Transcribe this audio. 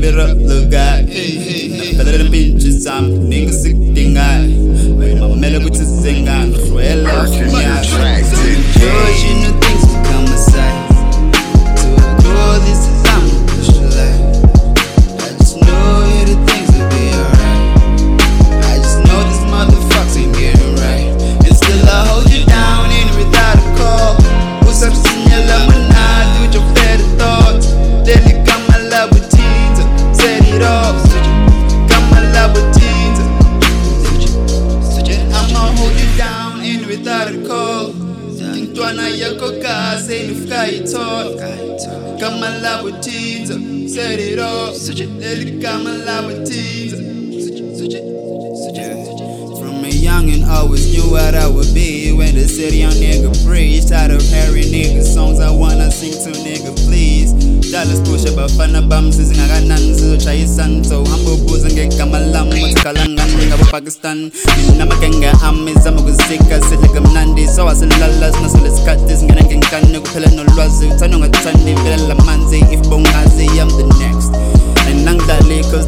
it up, little guy. Better than pinches, I'm niggas sick thing. My melody with the zinga, well, George, you know things will come aside. To adore this is I'm a push the light. I just know the things will be alright. I just know this motherfuckers ain't getting right. And still I hold you down in without a call. What's up, Signala, when I do your better thoughts? Then you got my love with teens, set it off. Got my love with teens. I'ma hold you down in without a call. Intwana yako kasi nifkai talk. Got my love with teens, set it off. Then got my love with teens. From a youngin' always knew what I would be. When the city young nigga preached, tired of hearing nigga songs I wanna sing to, nigga please. Dallas push up a fan of bums, is naganan, so try son. So humble booze and get kamalam, what's kalangan, ring up Pakistan. Namakenga amis, I'm a good sick, I said like I'm Nandi. So I said lalas, na so let's cut this, and I can pela no lozu, tanong at Sunday, Villa Manzi, if Bongazi, I'm the next. And nang dali, cause